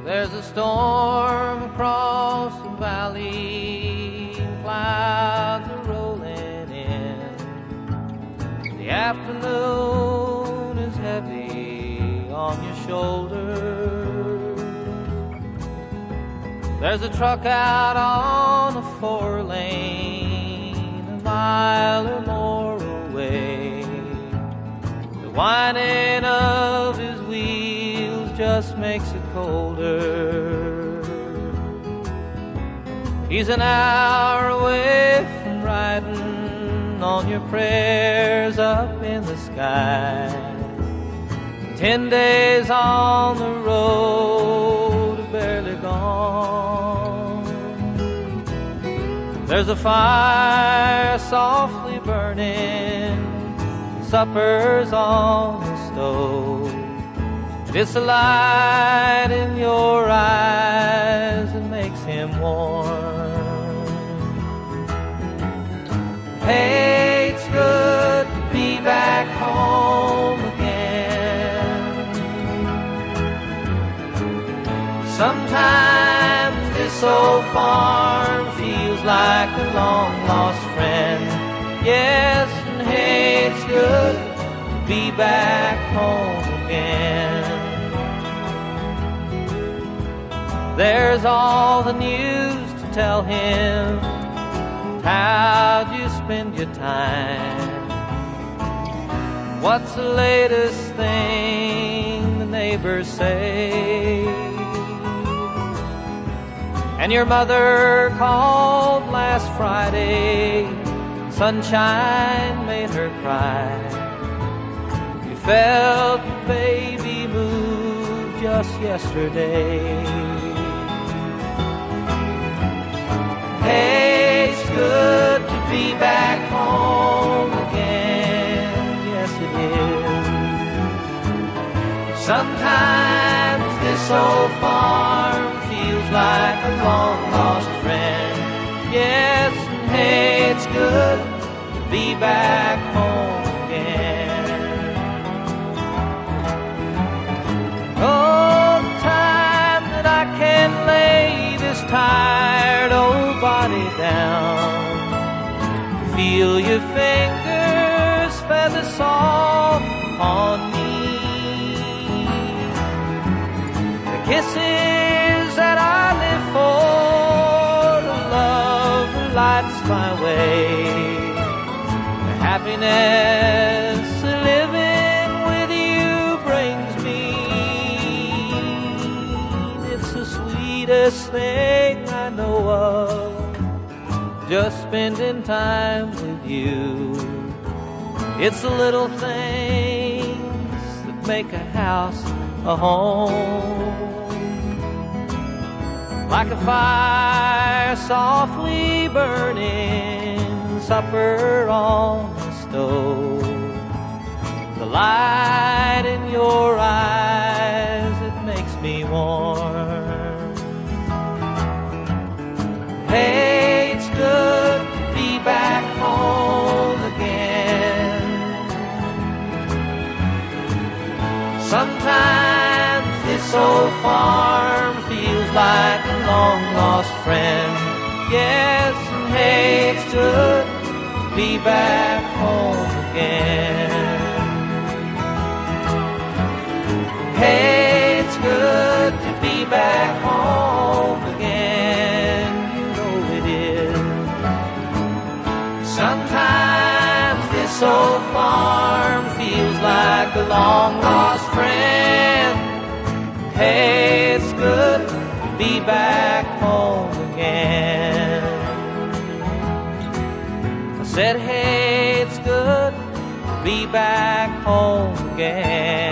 There's a storm across the valley, clouds are rolling in. The afternoon is heavy on your shoulders. There's a truck out on the 4-lane, a mile or more away. The whining of his wheels just makes it colder. He's an hour away from riding on your prayers up in the sky. 10 days on the road, barely gone. There's a fire softly burning, supper's on the stove. It's the light in your eyes that makes him warm. Hey, it's good to be back home again. Sometimes this old farm feels like a long-lost friend. Yes, and hey, it's good to be back home again. There's all the news to tell him. How'd you spend your time? What's the latest thing the neighbors say? And your mother called last Friday. Sunshine made her cry. You felt the baby move just yesterday. Hey, it's good to be back home again. Yes, it is. Sometimes this old farm feels like a long-lost friend. Yes, and hey, it's good to be back home again. Oh, the time that I can lay this tired old body down, feel your fingers feather soft on me. The kisses that I live for, the love that lights my way, the happiness that living with you brings me. It's the sweetest thing I know of, just spending time with you. It's the little things that make a house a home. Like a fire softly burning, supper on the stove. The light in your eyes, it makes me warm. Hey, it's good to be back home again. Sometimes this old farm feels like a long-lost friend. Yes, and hey, it's good to be back home again. Hey, it's good to be back home again. You know it is. Sometimes this old farm feels like a long-lost friend. Hey, it's good to be back home again. I said, hey, it's good to be back home again.